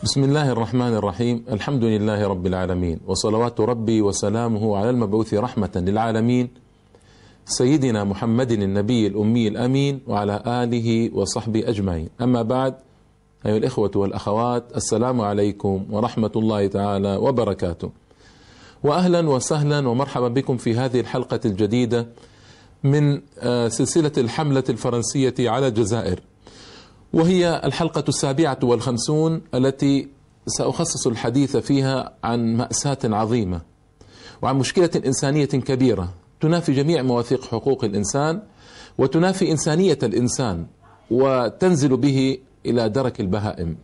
بسم الله الرحمن الرحيم. الحمد لله رب العالمين، وصلوات ربي وسلامه على المبعوث رحمة للعالمين سيدنا محمد النبي الأمي الأمين وعلى آله وصحبه أجمعين. أما بعد، أيها الإخوة والأخوات، السلام عليكم ورحمة الله تعالى وبركاته، وأهلا وسهلا ومرحبا بكم في هذه الحلقة الجديدة من سلسلة الحملة الفرنسية على الجزائر، وهي الحلقة 57 التي سأخصص الحديث فيها عن مأساة عظيمة وعن مشكلة إنسانية كبيرة تنافي جميع مواثيق حقوق الإنسان وتنافي إنسانية الإنسان وتنزل به إلى درك البهائم.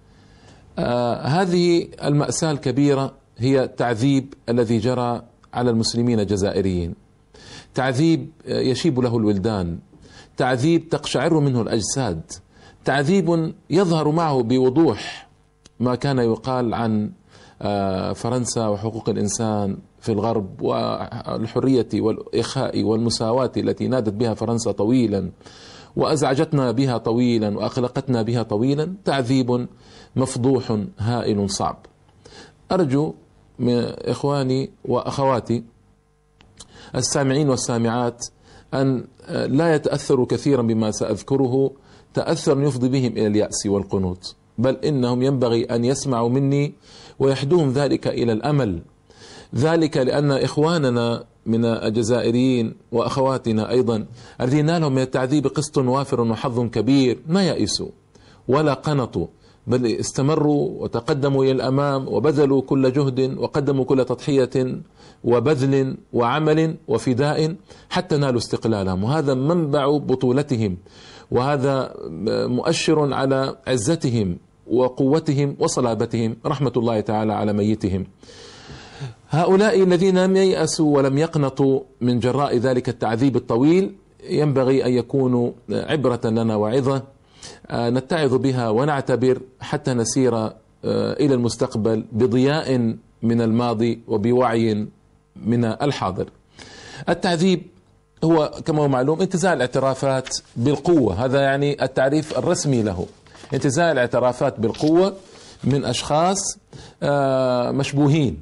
هذه المأساة الكبيرة هي التعذيب الذي جرى على المسلمين الجزائريين، تعذيب يشيب له الولدان، تعذيب تقشعر منه الأجساد، تعذيب يظهر معه بوضوح ما كان يقال عن فرنسا وحقوق الإنسان في الغرب والحرية والإخاء والمساواة التي نادت بها فرنسا طويلا وأزعجتنا بها طويلا وأقلقتنا بها طويلا. تعذيب مفضوح هائل صعب. أرجو من إخواني وأخواتي السامعين والسامعات أن لا يتأثروا كثيرا بما سأذكره تأثر يفضي بهم إلى اليأس والقنوط، بل إنهم ينبغي أن يسمعوا مني ويحدوهم ذلك إلى الأمل، ذلك لأن إخواننا من الجزائريين وأخواتنا أيضا الذين نالهم من التعذيب قسط وافر وحظ كبير ما يأسوا ولا قنطوا، بل استمروا وتقدموا إلى الأمام وبذلوا كل جهد وقدموا كل تضحية وبذل وعمل وفداء حتى نالوا استقلالهم، وهذا منبع بطولتهم، وهذا مؤشر على عزتهم وقوتهم وصلابتهم، رحمة الله تعالى على ميتهم. هؤلاء الذين لم ييأسوا ولم يقنطوا من جراء ذلك التعذيب الطويل ينبغي أن يكونوا عبرة لنا وعظة نتعظ بها ونعتبر حتى نسير إلى المستقبل بضياء من الماضي وبوعي من الحاضر. التعذيب هو كما هو معلوم انتزاع الاعترافات بالقوة، هذا يعني التعريف الرسمي له، انتزاع الاعترافات بالقوة من أشخاص مشبوهين.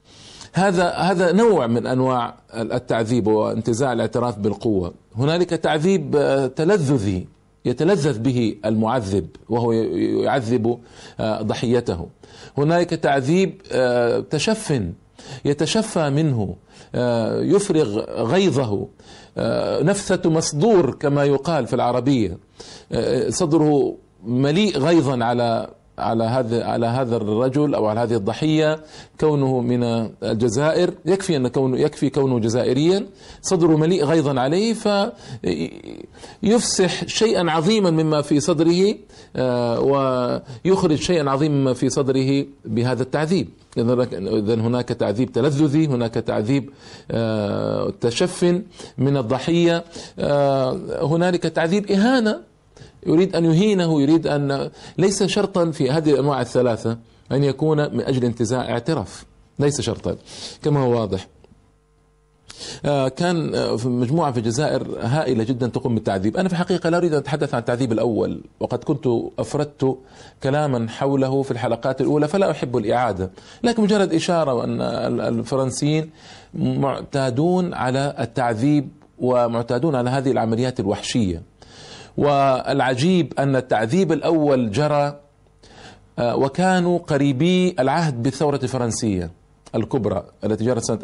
هذا نوع من أنواع التعذيب وانتزاع الاعتراف بالقوة. هنالك تعذيب تلذذي يتلذذ به المعذب وهو يعذب ضحيته، هنالك تعذيب تشف يتشفى منه، يفرغ غيظه، نفثة مصدور كما يقال في العربية، صدره مليء غيظا على هذا الرجل أو على هذه الضحية، كونه من الجزائر يكفي كونه جزائريا، صدره مليء غيظا عليه فيفسح شيئا عظيما مما في صدره ويخرج شيئا عظيما مما في صدره بهذا التعذيب. إذن هناك تعذيب تلذذي، هناك تعذيب تشف من الضحية، هنالك تعذيب إهانة، يريد أن يهينه، يريد أن ليس شرطا في هذه الأنواع الثلاثة أن يكون من أجل انتزاع اعتراف، ليس شرطا كما هو واضح. كان في مجموعة في الجزائر هائلة جدا تقوم بالتعذيب. أنا في الحقيقة لا أريد أن أتحدث عن التعذيب الأول، وقد كنت أفردت كلاما حوله في الحلقات الأولى فلا أحب الإعادة، لكن مجرد إشارة أن الفرنسيين معتادون على التعذيب ومعتادون على هذه العمليات الوحشية. والعجيب أن التعذيب الأول جرى وكانوا قريبي العهد بالثورة الفرنسية الكبرى التي جرت سنة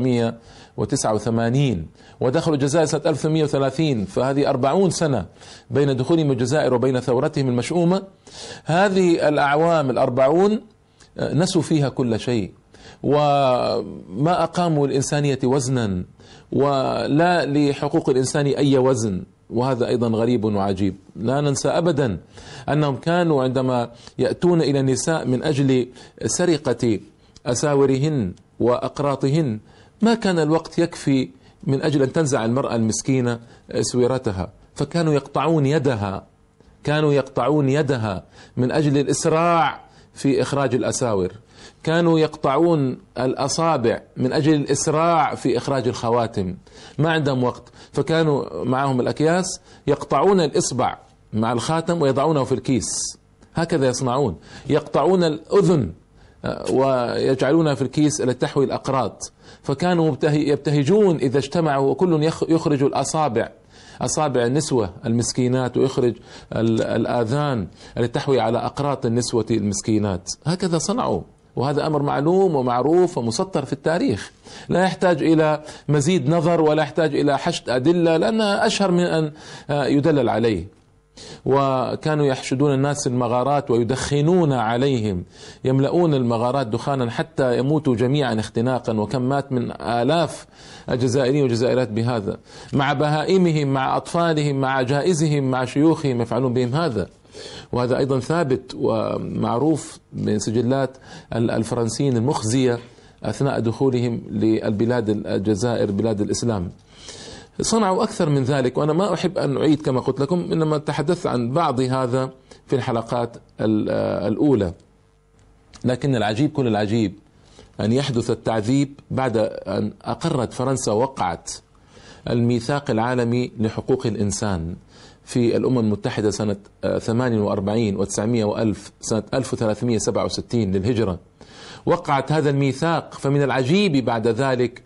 1789 ودخلوا الجزائر سنة 1830، فهذه 40 سنة بين دخولهم الجزائر وبين ثورتهم المشؤومة. هذه الأعوام 40 نسوا فيها كل شيء وما أقاموا الإنسانية وزنا ولا لحقوق الإنسان أي وزن، وهذا أيضا غريب وعجيب. لا ننسى أبدا أنهم كانوا عندما يأتون إلى النساء من أجل سرقة أساورهن وأقراطهن ما كان الوقت يكفي من أجل أن تنزع المرأة المسكينة أسورتها، فكانوا يقطعون يدها من أجل الإسراع في إخراج الأساور، كانوا يقطعون الأصابع من أجل الإسراع في إخراج الخواتم، ما عندهم وقت، فكانوا معهم الأكياس يقطعون الإصبع مع الخاتم ويضعونه في الكيس. هكذا يصنعون، يقطعون الأذن ويجعلونها في الكيس التي تحوي الأقراط. فكانوا يبتهجون إذا اجتمعوا وكل يخرج الأصابع، أصابع النسوة المسكينات، ويخرج الآذان التي تحوي على أقراط النسوة المسكينات. هكذا صنعوا، وهذا أمر معلوم ومعروف ومسطر في التاريخ، لا يحتاج إلى مزيد نظر ولا يحتاج إلى حشد أدلة، لأنها أشهر من أن يدلل عليه. وكانوا يحشدون الناس في المغارات ويدخنون عليهم، يملؤون المغارات دخانا حتى يموتوا جميعا اختناقا، وكم مات من آلاف الجزائريين والجزائرات بهذا، مع بهائمهم، مع أطفالهم، مع عجائزهم، مع شيوخهم يفعلون بهم هذا. وهذا أيضا ثابت ومعروف من سجلات الفرنسيين المخزية أثناء دخولهم للبلاد الجزائر بلاد الإسلام. صنعوا أكثر من ذلك، وأنا ما أحب أن أعيد كما قلت لكم، إنما تحدثت عن بعض هذا في الحلقات الأولى. لكن العجيب كل العجيب أن يحدث التعذيب بعد أن أقرت فرنسا ووقعت الميثاق العالمي لحقوق الإنسان في الأمم المتحدة سنة 48 و900 وألف سنة 1367 للهجرة. وقعت هذا الميثاق، فمن العجيب بعد ذلك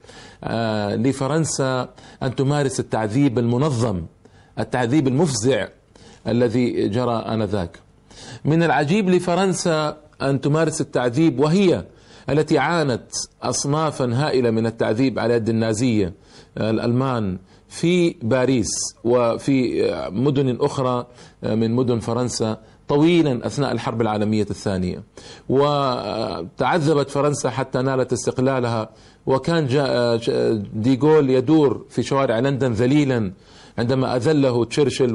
لفرنسا أن تمارس التعذيب المنظم، التعذيب المفزع الذي جرى آنذاك. من العجيب لفرنسا أن تمارس التعذيب وهي التي عانت أصنافا هائلة من التعذيب على يد النازية الألمان في باريس وفي مدن أخرى من مدن فرنسا طويلا أثناء الحرب العالمية الثانية. وتعذبت فرنسا حتى نالت استقلالها، وكان ديغول يدور في شوارع لندن ذليلا عندما أذله تشرشل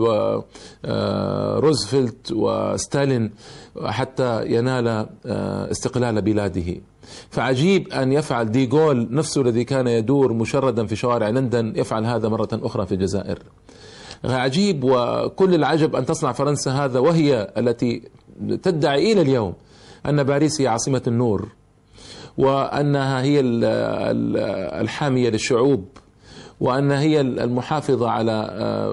وروزفلت وستالين حتى ينال استقلال بلاده. فعجيب أن يفعل ديغول نفسه الذي كان يدور مشردا في شوارع لندن يفعل هذا مرة أخرى في الجزائر. عجيب، وكل العجب أن تصنع فرنسا هذا وهي التي تدعي إلى اليوم أن باريس هي عاصمة النور، وأنها هي الحامية للشعوب، وأنها هي المحافظة على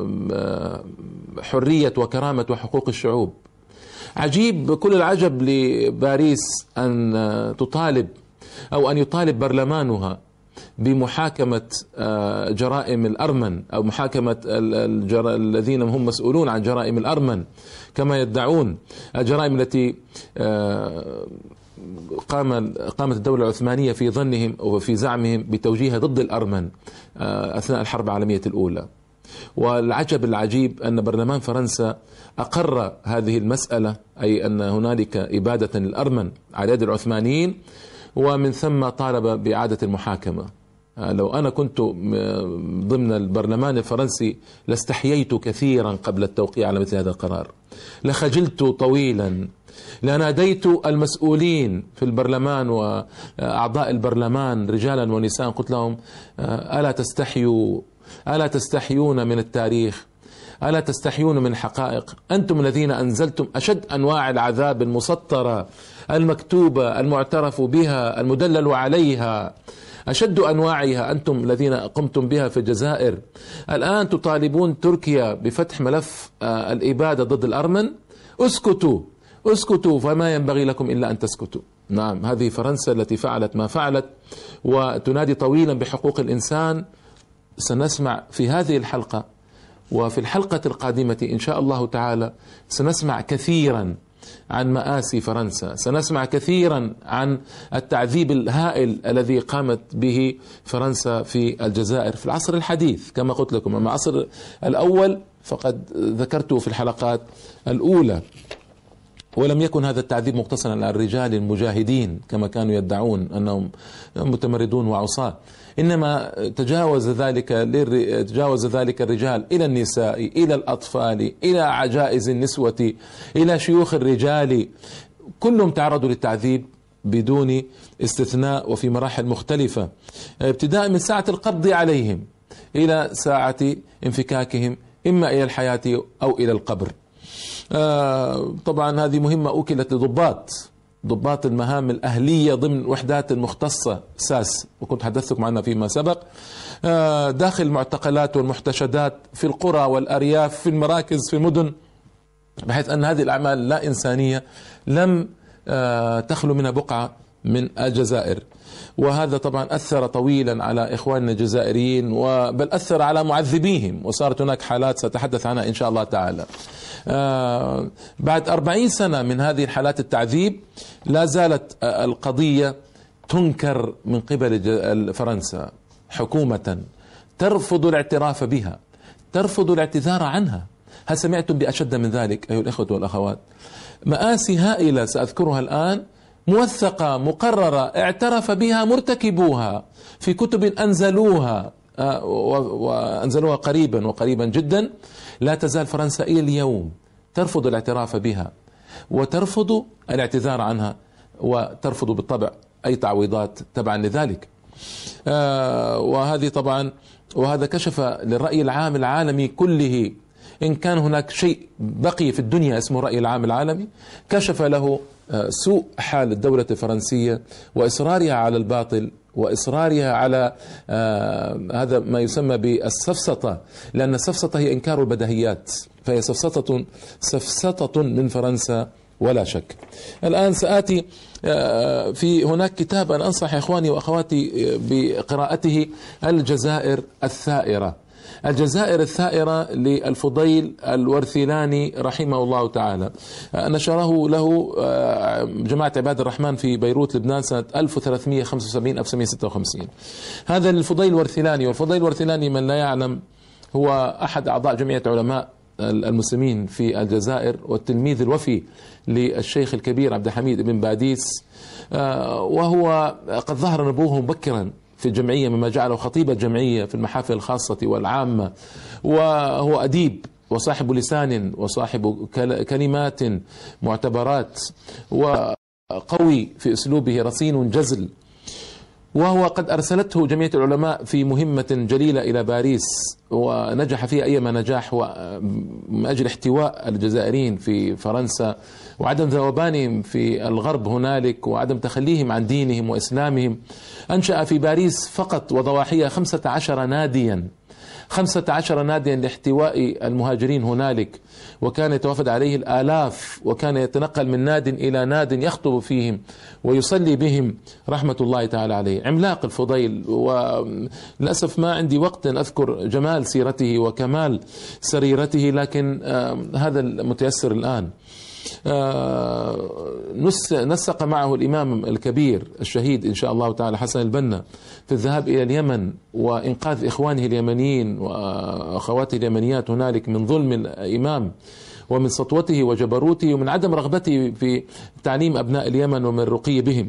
حرية وكرامة وحقوق الشعوب. عجيب كل العجب لباريس أن تطالب أو أن يطالب برلمانها بمحاكمة جرائم الأرمن أو محاكمة الذين هم مسؤولون عن جرائم الأرمن كما يدعون، الجرائم التي قامت الدولة العثمانية في ظنهم وفي زعمهم بتوجيهها ضد الأرمن أثناء الحرب العالمية الأولى. والعجب العجيب أن برلمان فرنسا أقر هذه المسألة، أي أن هنالك إبادة للأرمن على يد العثمانيين، ومن ثم طالب بإعادة المحاكمة. لو أنا كنت ضمن البرلمان الفرنسي لاستحييت كثيرا قبل التوقيع على مثل هذا القرار، لخجلت طويلا، لناديت المسؤولين في البرلمان وأعضاء البرلمان رجالا ونساء، قلت لهم ألا تستحيون من التاريخ؟ ألا تستحيون من حقائق؟ أنتم الذين أنزلتم أشد أنواع العذاب المسطرة المكتوبة المعترف بها المدلل عليها، أشد أنواعها أنتم الذين قمتم بها في الجزائر. الآن تطالبون تركيا بفتح ملف الإبادة ضد الأرمن؟ اسكتوا، فما ينبغي لكم إلا أن تسكتوا. نعم، هذه فرنسا التي فعلت ما فعلت وتنادي طويلا بحقوق الإنسان. سنسمع في هذه الحلقة وفي الحلقة القادمة إن شاء الله تعالى سنسمع كثيرا عن مآسي فرنسا، سنسمع كثيرا عن التعذيب الهائل الذي قامت به فرنسا في الجزائر في العصر الحديث كما قلت لكم. أما العصر الأول فقد ذكرته في الحلقات الأولى، ولم يكن هذا التعذيب مقتصرا على الرجال المجاهدين كما كانوا يدعون أنهم متمردون وعصاة، إنما تجاوز ذلك الرجال إلى النساء، إلى الأطفال، إلى عجائز النسوة، إلى شيوخ الرجال، كلهم تعرضوا للتعذيب بدون استثناء وفي مراحل مختلفة، ابتداء من ساعة القبض عليهم إلى ساعة انفكاكهم إما إلى الحياة أو إلى القبر. طبعا هذه مهمة أوكلت لضباط المهام الأهلية ضمن وحدات المختصة ساس، وكنت حدثتكم عنها فيما سبق، داخل المعتقلات والمحتشدات في القرى والأرياف في المراكز في المدن، بحيث أن هذه الأعمال لا إنسانية لم تخلو منها بقعة من الجزائر. وهذا طبعا أثر طويلا على إخواننا الجزائريين، بل أثر على معذبيهم، وصارت هناك حالات سأتحدث عنها إن شاء الله تعالى. بعد 40 سنة من هذه الحالات التعذيب لا زالت القضية تنكر من قبل فرنسا حكومة، ترفض الاعتراف بها، ترفض الاعتذار عنها. هل سمعتم بأشد من ذلك أيها الإخوة والأخوات؟ مآسي هائلة سأذكرها الآن، موثقة مقررة اعترف بها مرتكبوها في كتب أنزلوها وأنزلوها قريبا وقريبا جدا. لا تزال فرنسا إلى اليوم ترفض الاعتراف بها، وترفض الاعتذار عنها، وترفض بالطبع أي تعويضات تبعا لذلك. وهذه طبعا، وهذا كشف للرأي العام العالمي كله، إن كان هناك شيء بقي في الدنيا اسمه الرأي العام العالمي، كشف له سوء حال الدولة الفرنسية وإصرارها على الباطل، وإصرارها على هذا ما يسمى بالسفسطة، لأن السفسطة هي إنكار البديهيات، فهي سفسطة من فرنسا ولا شك. الآن سآتي في هناك كتاب أنا أنصح إخواني وأخواتي بقراءته، الجزائر الثائرة. الجزائر الثائرة للفضيل الورثلاني رحمه الله تعالى، نشره له جماعة عباد الرحمن في بيروت لبنان سنة 1375-1956. هذا الفضيل الورثلاني، والفضيل الورثلاني من لا يعلم هو أحد أعضاء جمعية علماء المسلمين في الجزائر، والتلميذ الوفي للشيخ الكبير عبد الحميد بن باديس، وهو قد ظهر نبوه مبكرا في الجمعية، مما جعله خطيب الجمعية في المحافل الخاصة والعامة. وهو أديب وصاحب لسان وصاحب كلمات معتبرات، وقوي في أسلوبه، رصين جزل. وهو قد أرسلته جمعية العلماء في مهمة جليلة إلى باريس، ونجح فيها أيما نجاح، من أجل احتواء الجزائريين في فرنسا وعدم ذوبانهم في الغرب هنالك، وعدم تخليهم عن دينهم وإسلامهم. أنشأ في باريس فقط وضواحيها 15 ناديا، 15 ناديا لاحتواء المهاجرين هنالك، وكان يتوافد عليه الآلاف، وكان يتنقل من ناد إلى ناد يخطب فيهم ويصلي بهم رحمة الله تعالى عليه. عملاق الفضيل، وللأسف ما عندي وقت أن أذكر جمال سيرته وكمال سريرته، لكن هذا المتيسر الآن. نسق معه الإمام الكبير الشهيد إن شاء الله تعالى حسن البنا في الذهاب إلى اليمن وإنقاذ إخوانه اليمنيين وأخواته اليمنيات هنالك من ظلم الإمام، ومن سطوته وجبروته، ومن عدم رغبته في تعليم أبناء اليمن ومن الرقي بهم.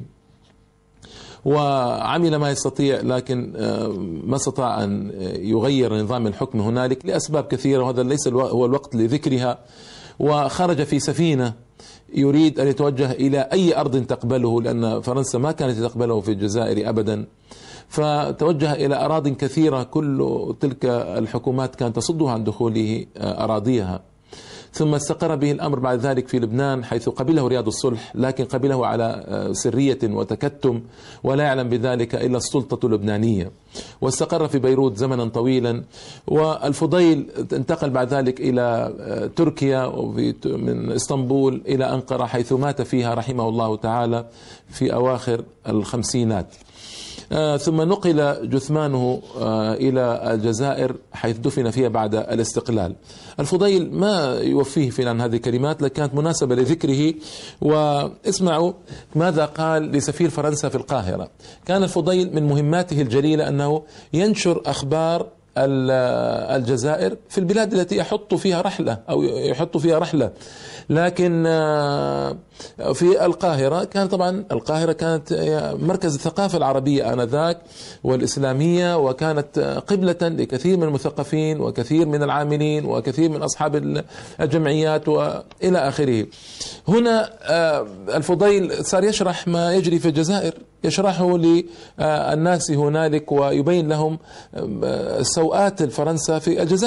وعمل ما يستطيع، لكن ما استطاع أن يغير نظام الحكم هنالك لأسباب كثيرة، وهذا ليس هو الوقت لذكرها. وخرج في سفينة يريد أن يتوجه إلى أي أرض تقبله، لأن فرنسا ما كانت تقبله في الجزائر أبدا، فتوجه إلى أراضٍ كثيرة، كل تلك الحكومات كانت تصده عن دخوله أراضيها. ثم استقر به الأمر بعد ذلك في لبنان، حيث قبله رياض الصلح، لكن قبله على سرية وتكتم، ولا يعلم بذلك إلا السلطة اللبنانية. واستقر في بيروت زمنا طويلا. والفضيل انتقل بعد ذلك إلى تركيا، من اسطنبول إلى أنقرة، حيث مات فيها رحمه الله تعالى في أواخر الخمسينات. ثم نقل جثمانه إلى الجزائر، حيث دفن فيها بعد الاستقلال. الفضيل ما يوفيه في عن هذه الكلمات، لكن كانت مناسبة لذكره. واسمعوا ماذا قال لسفير فرنسا في القاهرة. كان الفضيل من مهماته الجليلة أنه ينشر أخبار الجزائر في البلاد التي يحط فيها رحلة أو يحط فيها رحلة. لكن في القاهرة كان طبعا القاهرة كانت مركز الثقافة العربية آنذاك والإسلامية، وكانت قبلة لكثير من المثقفين وكثير من العاملين وكثير من أصحاب الجمعيات وإلى آخره. هنا الفضيل صار يشرح ما يجري في الجزائر، يشرحه للناس هنالك ويبين لهم سوءات فرنسا في الجزائر.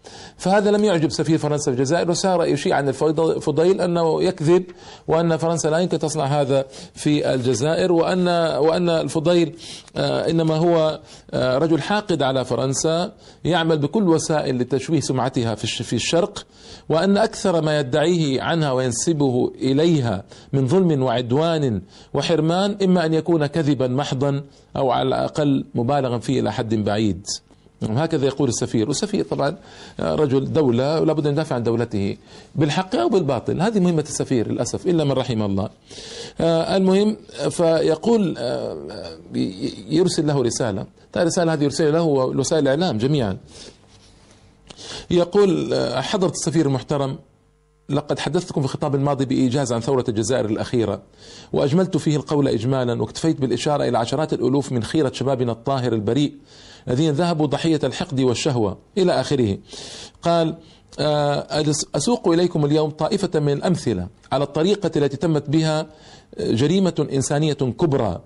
فهذا لم يعجب سفير فرنسا في الجزائر، وسار يشيع عن الفضيل أنه يكذب، وأن فرنسا لا يمكن تصنع هذا في الجزائر، وأن الفضيل إنما هو رجل حاقد على فرنسا يعمل بكل وسائل لتشويه سمعتها في الشرق، وأن أكثر ما يدعيه عنها وينسبه إليها من ظلم وعدوان وحرمان إما أن يكون كذبا محضا أو على الأقل مبالغا فيه إلى حد بعيد. هكذا يقول السفير، والسفير طبعا رجل دولة ولابد أن يدافع عن دولته بالحق أو بالباطل، هذه مهمة السفير للأسف إلا من رحم الله. المهم فيقول يرسل له رسالة، الرسالة هذه يرسل له وسائل الإعلام جميعا. يقول: حضرة السفير المحترم، لقد حدثتكم في الخطاب الماضي بإيجاز عن ثورة الجزائر الأخيرة، وأجملت فيه القول إجمالا، واكتفيت بالإشارة إلى عشرات الألوف من خيرة شبابنا الطاهر البريء الذين ذهبوا ضحية الحقد والشهوة إلى آخره. قال: أسوق إليكم اليوم طائفة من الأمثلة على الطريقة التي تمت بها جريمة إنسانية كبرى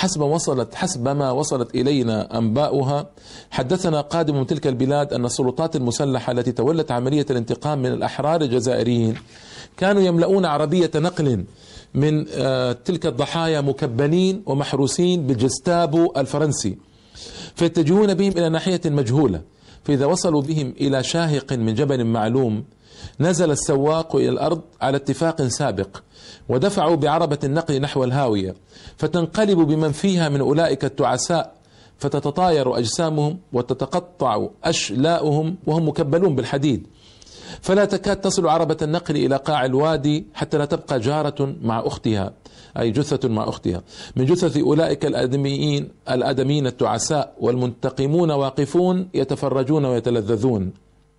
حسب ما وصلت إلينا أنباؤها. حدثنا قادم من تلك البلاد أن السلطات المسلحة التي تولت عملية الانتقام من الأحرار الجزائريين كانوا يملؤون عربية نقل من تلك الضحايا مكبلين ومحروسين بالجستابو الفرنسي، فيتجهون بهم إلى ناحية مجهولة، فإذا وصلوا بهم إلى شاهق من جبل معلوم نزل السواق إلى الأرض على اتفاق سابق، ودفعوا بعربة النقل نحو الهاوية، فتنقلب بمن فيها من أولئك التعساء، فتتطاير أجسامهم وتتقطع أشلاؤهم وهم مكبلون بالحديد، فلا تكاد تصل عربة النقل إلى قاع الوادي حتى لا تبقى جارة مع أختها، أي جثة مع أختها من جثث أولئك الآدميين التعساء، والمنتقمون واقفون يتفرجون ويتلذذون.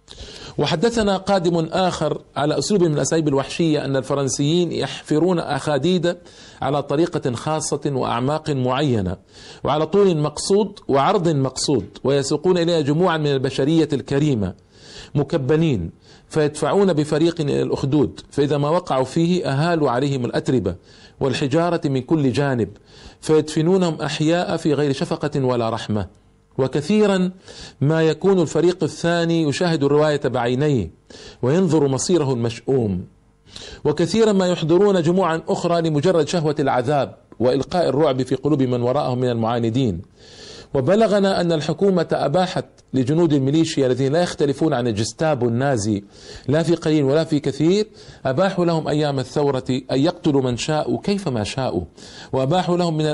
وحدثنا قادم آخر على أسلوب من الأساليب الوحشية أن الفرنسيين يحفرون أخاديد على طريقة خاصة وأعماق معينة وعلى طول مقصود وعرض مقصود، ويسوقون إليها جموعا من البشرية الكريمة مكبلين، فيدفعون بفريق إلى الأخدود، فإذا ما وقعوا فيه أهالوا عليهم الأتربة والحجارة من كل جانب، فيدفنونهم أحياء في غير شفقة ولا رحمة. وكثيرا ما يكون الفريق الثاني يشاهد الرواية بعينيه وينظر مصيره المشؤوم، وكثيرا ما يحضرون جموعا أخرى لمجرد شهوة العذاب وإلقاء الرعب في قلوب من وراءهم من المعاندين. وبلغنا أن الحكومة أباحت لجنود الميليشيا الذين لا يختلفون عن الجستابو النازي لا في قليل ولا في كثير، أباحوا لهم أيام الثورة أن يقتلوا من شاءوا كيفما شاءوا، وأباحوا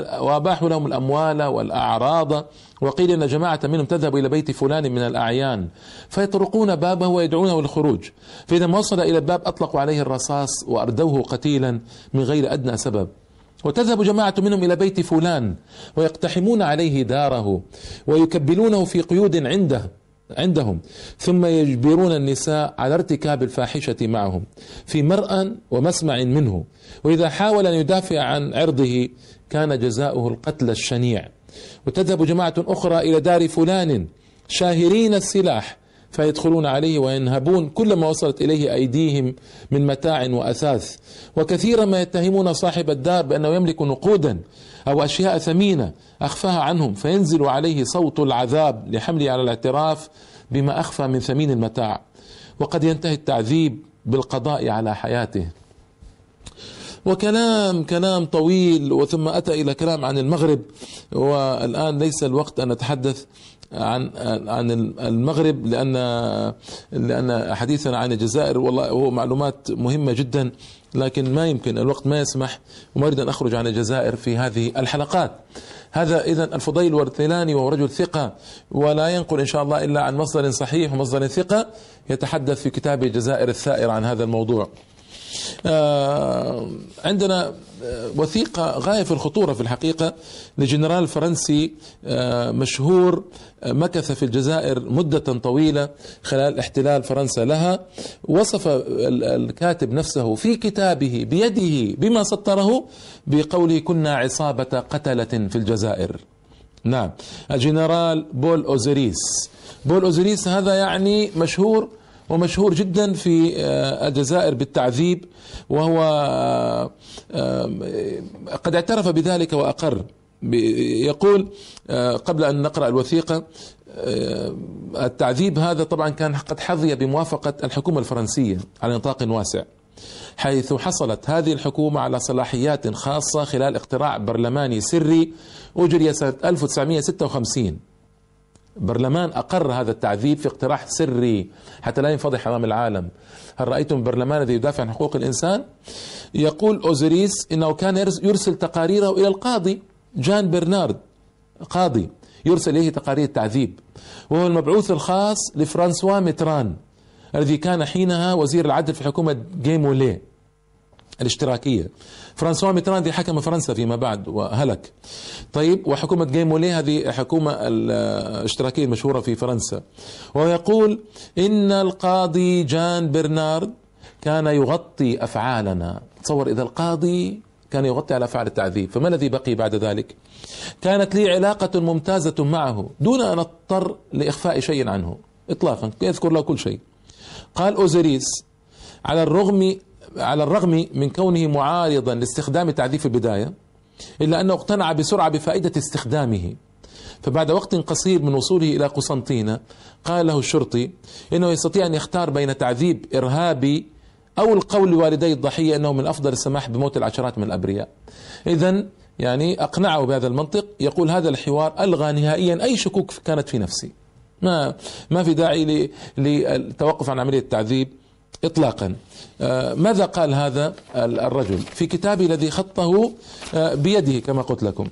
لهم الأموال والأعراض. وقيل أن جماعة منهم تذهب إلى بيت فلان من الأعيان فيطرقون بابه ويدعونه للخروج، فإذا ما وصل إلى الباب أطلقوا عليه الرصاص وأردوه قتيلا من غير أدنى سبب. وتذهب جماعة منهم إلى بيت فلان ويقتحمون عليه داره ويكبلونه في قيود عندهم، ثم يجبرون النساء على ارتكاب الفاحشة معهم في مرأى ومسمع منه، وإذا حاول أن يدافع عن عرضه كان جزاؤه القتل الشنيع. وتذهب جماعة أخرى إلى دار فلان شاهرين السلاح فيدخلون عليه وينهبون كل ما وصلت إليه أيديهم من متاع وأثاث، وكثيرا ما يتهمون صاحب الدار بأنه يملك نقودا أو أشياء ثمينة أخفاها عنهم، فينزل عليه صوت العذاب لحمله على الاعتراف بما أخفى من ثمين المتاع، وقد ينتهي التعذيب بالقضاء على حياته. وكلام طويل، وثم أتى إلى كلام عن المغرب، والآن ليس الوقت أن نتحدث عن المغرب لأن حديثنا عن الجزائر والله هو معلومات مهمة جدا، لكن ما يمكن، الوقت ما يسمح، وما أريد أن أخرج عن الجزائر في هذه الحلقات. هذا إذن الفضيل الورثلاني وهو رجل ثقة، ولا ينقل إن شاء الله إلا عن مصدر صحيح ومصدر ثقة، يتحدث في كتاب الجزائر الثائر عن هذا الموضوع. عندنا وثيقة غاية في الخطورة في الحقيقة لجنرال فرنسي مشهور مكث في الجزائر مدة طويلة خلال احتلال فرنسا لها. وصف الكاتب نفسه في كتابه بيده بما سطره بقوله: كنا عصابة قتلة في الجزائر. نعم، الجنرال بول أوزيريس هذا يعني مشهور جدا في الجزائر بالتعذيب، وهو قد اعترف بذلك وأقر. يقول قبل أن نقرأ الوثيقة: التعذيب هذا طبعا كان قد حظي بموافقة الحكومة الفرنسية على نطاق واسع، حيث حصلت هذه الحكومة على صلاحيات خاصة خلال اقتراع برلماني سري أجري سنة 1956. برلمان أقر هذا التعذيب في اقتراح سري حتى لا ينفضح أمام العالم. هل رأيتم البرلمان الذي يدافع عن حقوق الإنسان؟ يقول أوزوريس إنه كان يرسل تقاريره إلى القاضي جان برنارد، قاضي يرسل إليه تقارير التعذيب، وهو المبعوث الخاص لفرانسوا ميتران الذي كان حينها وزير العدل في حكومة جيمولي الاشتراكية. فرانسوا ميتران دي حكم فرنسا فيما بعد وهلك. طيب، وحكومة جيمولي هذه حكومة الاشتراكية المشهورة في فرنسا. ويقول إن القاضي جان برنارد كان يغطي أفعالنا. تصور إذا القاضي كان يغطي على أفعال التعذيب، فما الذي بقي بعد ذلك؟ كانت لي علاقة ممتازة معه دون أن أضطر لإخفاء شيء عنه إطلاقا، يذكر له كل شيء. قال أوزوريس على الرغم من كونه معارضا لاستخدام التعذيب في البداية، إلا أنه اقتنع بسرعة بفائدة استخدامه. فبعد وقت قصير من وصوله إلى قسنطينة قال له الشرطي إنه يستطيع أن يختار بين تعذيب إرهابي أو القول لوالدي الضحية أنه من أفضل السماح بموت العشرات من الأبرياء. إذن يعني أقنعه بهذا المنطق. يقول هذا الحوار ألغى نهائيا أي شكوك كانت في نفسي، ما في داعي للتوقف عن عملية التعذيب إطلاقا. ماذا قال هذا الرجل في كتابه الذي خطه بيده كما قلت لكم؟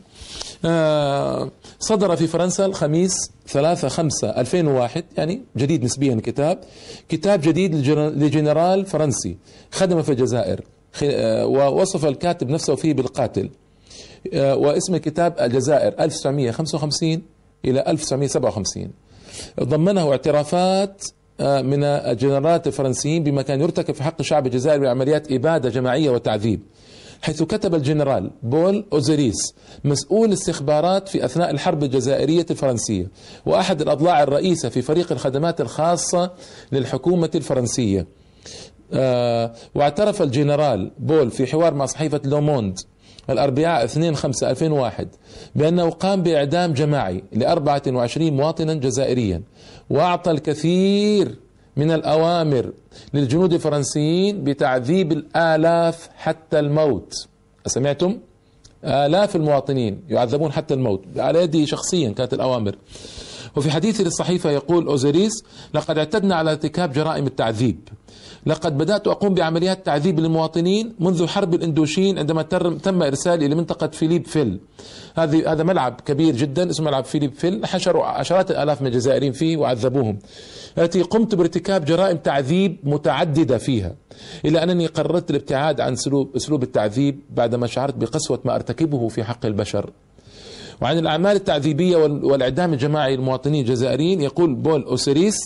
صدر في فرنسا الخميس 3/5/2001، يعني جديد نسبيا. كتاب جديد لجنرال فرنسي خدم في الجزائر، ووصف الكاتب نفسه فيه بالقاتل. واسم الكتاب الجزائر 1955 إلى 1957. ضمنه اعترافات من الجنرالات الفرنسيين بما كان يرتكب في حق الشعب الجزائري بعمليات إبادة جماعية وتعذيب، حيث كتب الجنرال بول أوزوريس مسؤول استخبارات في أثناء الحرب الجزائرية الفرنسية وأحد الأضلاع الرئيسة في فريق الخدمات الخاصة للحكومة الفرنسية. واعترف الجنرال بول في حوار مع صحيفة لوموند الأربعاء 2/5/2001 بأنه قام بإعدام جماعي ل24 مواطنا جزائريا، وأعطى الكثير من الأوامر للجنود الفرنسيين بتعذيب الآلاف حتى الموت. سمعتم؟ آلاف المواطنين يعذبون حتى الموت، على يده شخصيا كانت الأوامر. وفي حديثه للصحيفة يقول أوزوريس لقد اعتدنا على ارتكاب جرائم التعذيب. لقد بدأت أقوم بعمليات تعذيب للمواطنين منذ حرب الإندوشين، عندما تم إرسالي إلى منطقة فيليب فيل. هذا ملعب كبير جدا اسمه ملعب فيليب فيل، حشروا عشرات الآلاف من الجزائريين فيه وعذبوهم، التي قمت بارتكاب جرائم تعذيب متعددة فيها، إلى أنني قررت الابتعاد عن أسلوب التعذيب بعدما شعرت بقسوة ما أرتكبه في حق البشر. وعن الأعمال التعذيبية والإعدام الجماعي للمواطنين الجزائريين يقول بول أوزوريس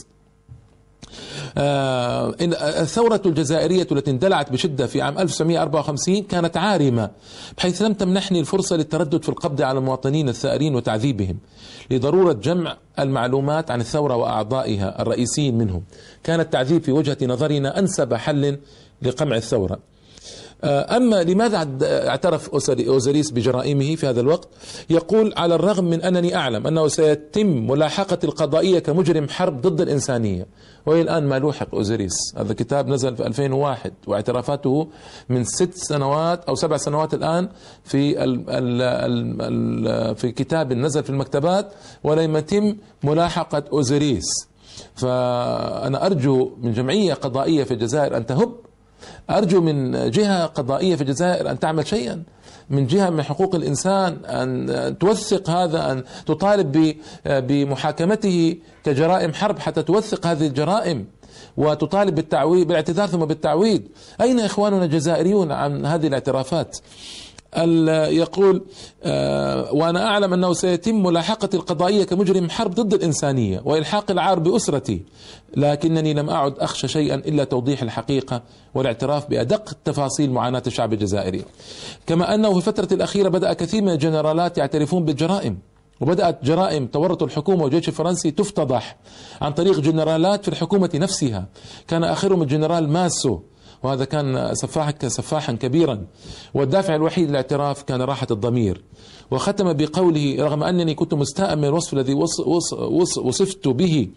إن الثورة الجزائرية التي اندلعت بشدة في عام 1954 كانت عارمة، بحيث لم تمنحني الفرصة للتردد في القبض على المواطنين الثائرين وتعذيبهم، لضرورة جمع المعلومات عن الثورة وأعضائها الرئيسيين منهم. كان التعذيب في وجهة نظرنا أنسب حل لقمع الثورة. أما لماذا اعترف أوزوريس بجرائمه في هذا الوقت؟ يقول على الرغم من أنني أعلم أنه سيتم ملاحقة القضائية كمجرم حرب ضد الإنسانية. وإلى الآن ما لوحق أوزوريس. هذا الكتاب نزل في 2001 واعترافاته من 6 سنوات أو 7 سنوات الآن في كتاب نزل في المكتبات ولم يتم ملاحقة أوزوريس. فأنا أرجو من جمعية قضائية في الجزائر أن تهب، أرجو من جهة قضائية في الجزائر أن تعمل شيئا، من جهة من حقوق الإنسان أن توثق هذا، أن تطالب بمحاكمته كجرائم حرب حتى توثق هذه الجرائم وتطالب بالتعويض، بالاعتذار ثم بالتعويض. أين إخواننا الجزائريون عن هذه الاعترافات؟ يقول وأنا أعلم أنه سيتم ملاحقة القضائية كمجرم حرب ضد الإنسانية وإلحاق العار بأسرتي، لكنني لم أعد أخشى شيئا إلا توضيح الحقيقة والاعتراف بأدق تفاصيل معاناة الشعب الجزائري. كما أنه في الفترة الأخيرة بدأ كثير من الجنرالات يعترفون بالجرائم، وبدأت جرائم تورط الحكومة والجيش الفرنسي تفتضح عن طريق جنرالات في الحكومة نفسها. كان آخرهم الجنرال ماسو، وهذا كان سفاحا كبيرا، والدافع الوحيد للاعتراف كان راحة الضمير. وختم بقوله: رغم أنني كنت مستاء من الوصف الذي وصفت به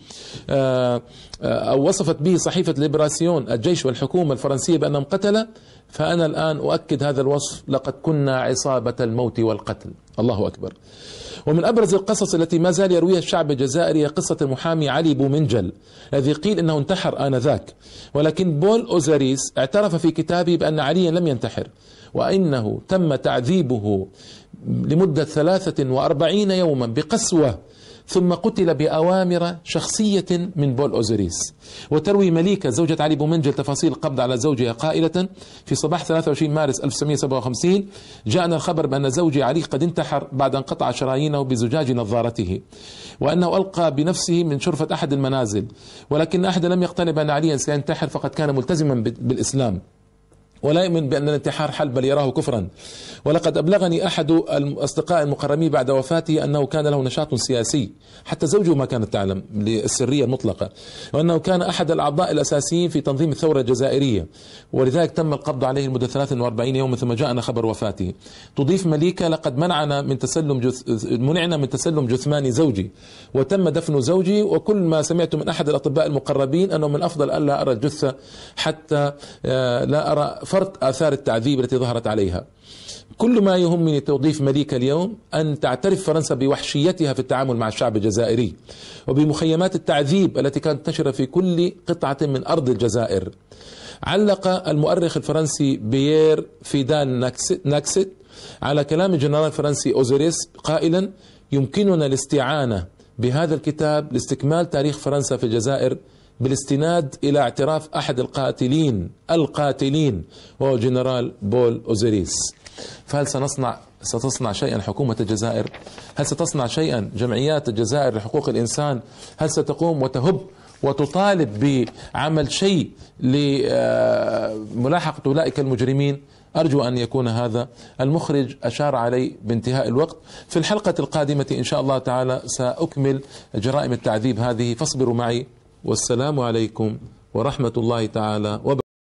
أو وصفت به صحيفة ليبراسيون الجيش والحكومة الفرنسية بأنهم قتلة، فأنا الآن أؤكد هذا الوصف: لقد كنا عصابة الموت والقتل. الله أكبر. ومن أبرز القصص التي ما زال يرويها الشعب الجزائري قصة المحامي علي بومنجل الذي قيل إنه انتحر آنذاك، ولكن بول أوزاريس اعترف في كتابه بأن عليا لم ينتحر، وإنه تم تعذيبه لمدة 43 يوما بقسوة، ثم قتل بأوامر شخصية من بول أوزاريس. وتروي مليكة زوجة علي بومنجل تفاصيل القبض على زوجها قائلة: في صباح 23 مارس 1957 جاءنا الخبر بأن زوجي علي قد انتحر بعد أن قطع شرايينه بزجاج نظارته، وأنه ألقى بنفسه من شرفة أحد المنازل، ولكن أحد لم يقتنع بأن عليا سينتحر، فقد كان ملتزما بالإسلام ولا يؤمن بأن الانتحار حل، بل يراه كفرا. ولقد أبلغني أحد الأصدقاء المقربين بعد وفاته أنه كان له نشاط سياسي، حتى زوجه ما كانت تعلم للسرية المطلقة، وأنه كان أحد الأعضاء الأساسيين في تنظيم الثورة الجزائرية، ولذلك تم القبض عليه لمدة 43 يوما ثم جاءنا خبر وفاته. تضيف مليكة: لقد منعنا من تسلم جثمان زوجي، وتم دفن زوجي، وكل ما سمعت من أحد الأطباء المقربين أنه من الأفضل ألا أرى الجثة حتى لا أرى فرط آثار التعذيب التي ظهرت عليها. كل ما يهمني، توظيف مليكة اليوم، أن تعترف فرنسا بوحشيتها في التعامل مع الشعب الجزائري وبمخيمات التعذيب التي كانت منتشرة في كل قطعة من أرض الجزائر. علق المؤرخ الفرنسي بيير فيدان ناكست على كلام الجنرال الفرنسي أوزاريس قائلا: يمكننا الاستعانة بهذا الكتاب لاستكمال تاريخ فرنسا في الجزائر بالاستناد إلى اعتراف أحد القاتلين وهو الجنرال بول أوزاريس. فهل ستصنع شيئا حكومة الجزائر؟ هل ستصنع شيئا جمعيات الجزائر لحقوق الإنسان؟ هل ستقوم وتهب وتطالب بعمل شيء لملاحقة أولئك المجرمين؟ أرجو أن يكون هذا. المخرج أشار علي بانتهاء الوقت. في الحلقة القادمة إن شاء الله تعالى سأكمل جرائم التعذيب هذه، فاصبروا معي، والسلام عليكم ورحمة الله تعالى وبركاته.